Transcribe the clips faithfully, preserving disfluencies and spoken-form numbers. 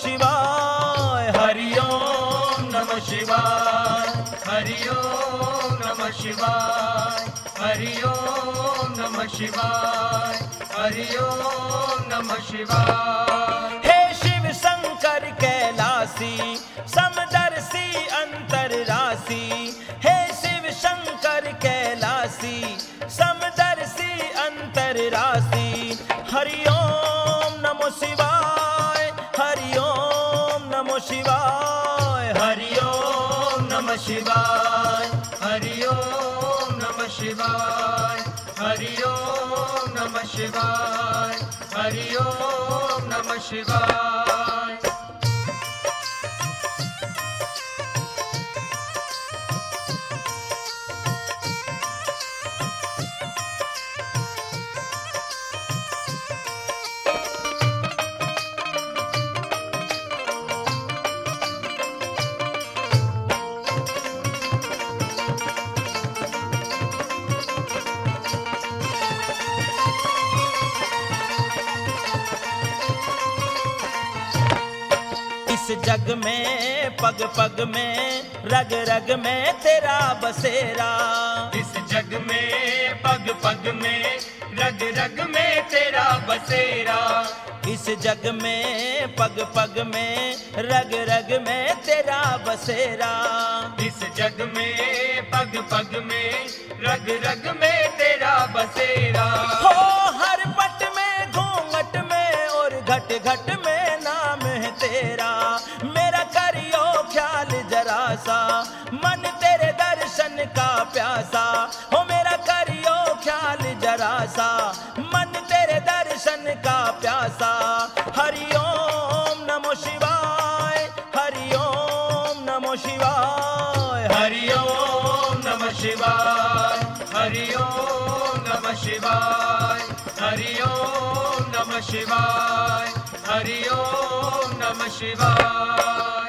शिवाय, हरि ओम नमः शिवाय, हरि ओम नमः शिवाय, हरि ओम नमः शिवाय, हरि ओम नमः शिवाय। हे शिव शंकर कैलासी समदर्शी अंतरराशि, हे शिव शंकर कैलासी समदर्शी अंतरराशि, हरि ओम नमो शिवाय, हरि ओम नमो शिवाय, हरि ओम नमः शिवाय, हरि ओम नमः शिवाय, हरि ओम नमः शिवाय, हरि ओम नमः शिवाय। इस जग में पग पग में रग रग में तेरा बसेरा, इस जग में पग पग में रग रग में तेरा बसेरा, इस जग में पग पग में रग रग में तेरा बसेरा, इस जग में पग पग में रग रग में तेरा बसेरा। हो हर पट में घूंघट में और घट घट में नाम है तेरा, मेरा करियो ख्याल जरा सा मन तेरे दर्शन का प्यासा, हो मेरा करियो ख्याल जरा सा मन तेरे दर्शन का प्यासा, हरि ओम नमो शिवाय, हरि ओम नमो शिवाय, हरि ओम नमः शिवाय, हरि ओम नमः शिवाय, हरि ओम नमः शिवाय, हरि ओम नमः शिवाय।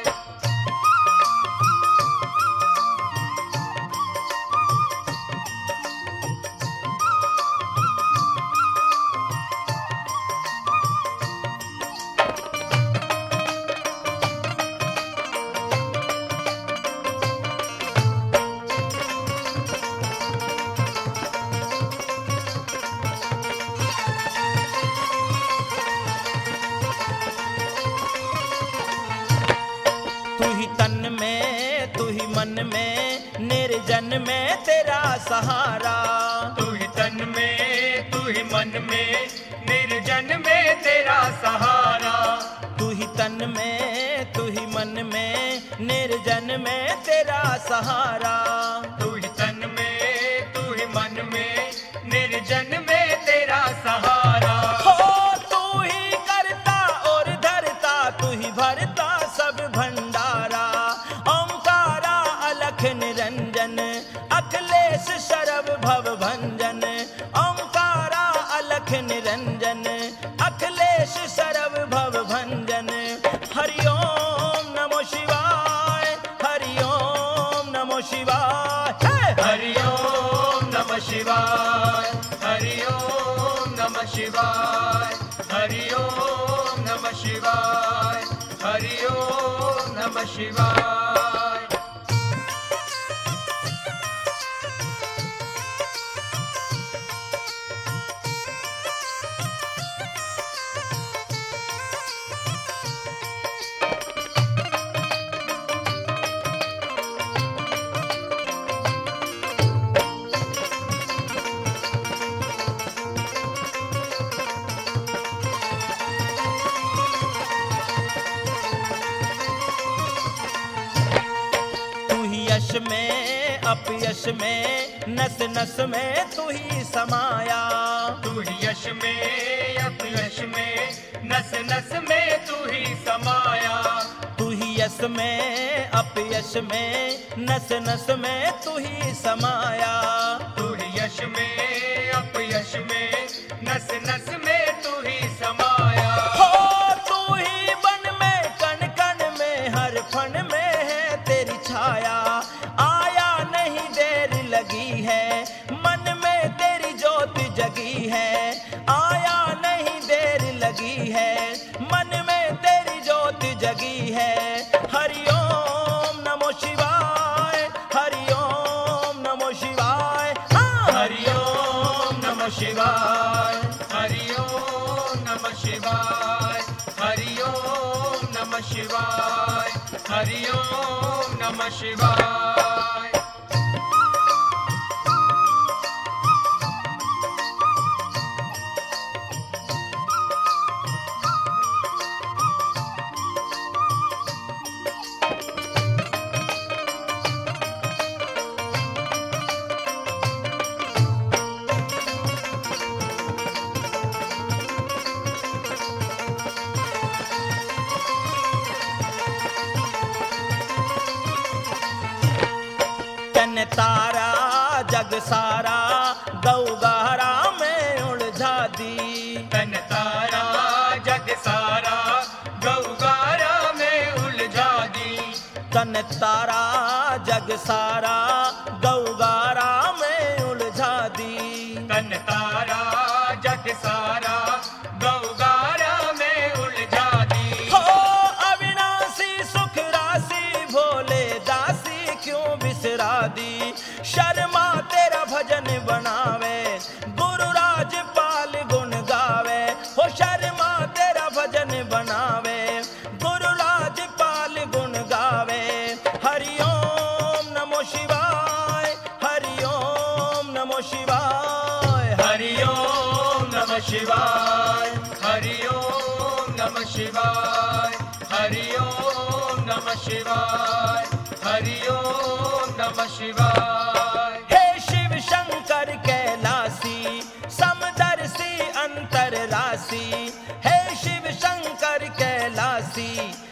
तन में तू ही मन में निर्जन में तेरा सहारा, तू ही तन में तू ही मन में निर्जन में तेरा सहारा, तू ही तन में तू ही मन में निर्जन में तेरा सहारा, तू ही तन में तू ही मन में निर्जन में तेरा सहारा। हो तू ही करता और धरता, तू ही भरता सब भंडारा, ओंकारा अलख निरंजन अखिलेश शरभ भव भंजन, ओंकारा अलख निरंजन अखिलेश शरभ भव भंजन, हरि ओम नमो शिवाय, हरि ओम नमो शिवाय, हरि ओम नमः शिवाय, हरि ओम नमः शिवाय, हरि ओम नमः शिवाय, हरि ओम नमः शिवाय। यश में अपयश में नस नस में तू ही समाया, तू ही यश में अपयश में नस नस में तू ही समाया, तू ही यश में अपयश में नस नस में तू ही समाया, तू ही यश में अपयश में नस नस में तू ही समाया। हो तू ही बन में कण कण में हर फन में है तेरी छाया, आया नहीं देर लगी है मन में तेरी ज्योत जगी है, आया नहीं देर लगी है मन में तेरी ज्योत जगी लगी है। हरि ओम नमो शिवाय, हरि ओम नमो शिवाय, हाँ। हरि ओम नमः शिवाय, हरि ओम नमः शिवाय, हरि ओम नमः शिवाय, हरि ओम नमः शिवाय। तन तारा जग सारा गौगारा में उलझा दी। तन तारा जग सारा गौगारा में उलझा दी। तन तारा जग सारा गौगारा में उलझा दी। तन तारा जग सारा गौगारा में उलझा दी। हो अविनाशी सुख राशि भोले दासी क्यों बिसरा दी। शर्मा तेरा भजन बनावे गुरु राजपाल गुण गावे। हो शर्मा तेरा भजन बनावे गुरु राजपाल गुण गावे। हरि ओम नमो शिवाय, हरि ओम नमो शिवाय, हरि ओम नमः शिवाय, हरि ओम नमः शिवाय, हरि ओम नमः शिवाय, हरि ओम नमः शिवाय। हे शिव शंकर कैलासी समदर्शी अंतर राशि। हे शिव शंकर कैलासी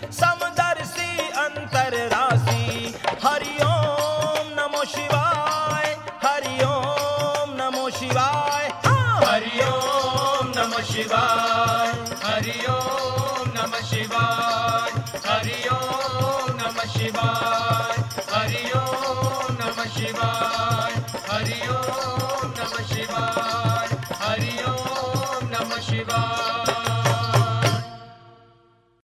समदर्शी अंतर राशि। हरि ओम नमो शिवाय, हरि ओम नमो शिवाय, हाँ। हरि ओम नमः शिवाय, हरि ओम नमः शिवाय, हरि ओम नमः शिवाय, हरि ओम नमः शिवाय, हरि ओम नमः शिवाय, हरि ओम नमः शिवाय।